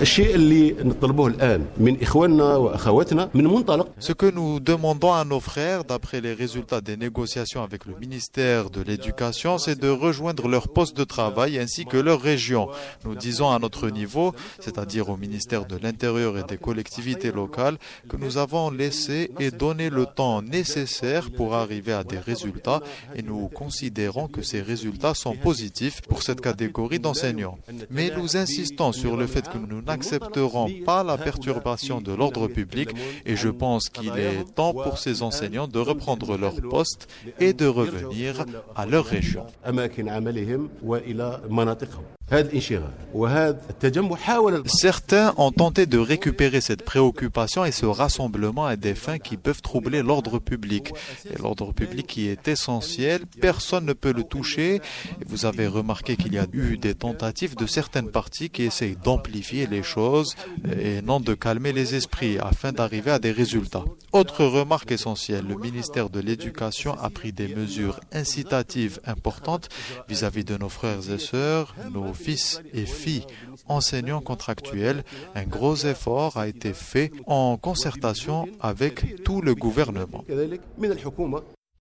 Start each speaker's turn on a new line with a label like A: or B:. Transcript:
A: Ce que nous demandons à nos frères, d'après les résultats des négociations avec le ministère de l'Éducation, c'est de rejoindre leur poste de travail ainsi que leur région. Nous disons à notre niveau, c'est-à-dire au ministère de l'Intérieur et des collectivités locales, que nous avons laissé et donné le temps nécessaire pour arriver à des résultats et nous considérons que ces résultats sont positifs pour cette catégorie d'enseignants. Mais nous insistons sur le fait que nous n'accepterons pas la perturbation de l'ordre public et je pense qu'il est temps pour ces enseignants de reprendre leur poste et de revenir à leur région. Certains ont tenté de récupérer cette préoccupation et ce rassemblement à des fins qui peuvent troubler l'ordre public. Et l'ordre public qui est essentiel, personne ne peut le toucher. Et vous avez remarqué qu'il y a eu des tentatives de certaines parties qui essayent d'amplifier les choses et non de calmer les esprits afin d'arriver à des résultats. Autre remarque essentielle, le ministère de l'Éducation a pris des mesures incitatives importantes vis-à-vis de nos frères et sœurs, nos fils et filles enseignants contractuels. Un gros effort a été fait en concertation avec tout le gouvernement.